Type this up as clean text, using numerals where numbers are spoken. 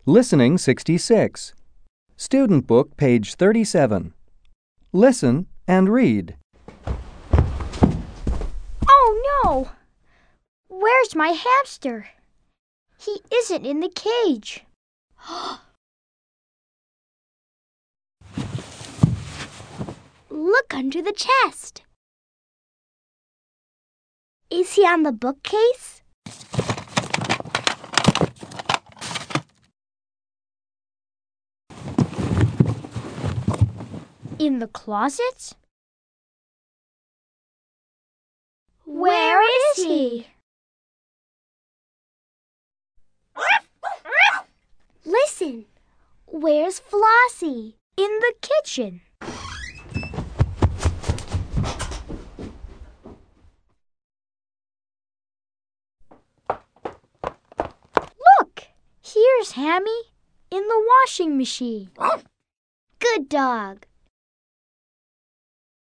Listening 66. Student Book, page 37. Listen and read. Oh no! Where's my hamster? He isn't in the cage. Look under the chest. Is he on the bookcase? In the closet? Where is he? Listen, where's Flossie? In the kitchen. Look, here's Hammy in the washing machine. Good dog.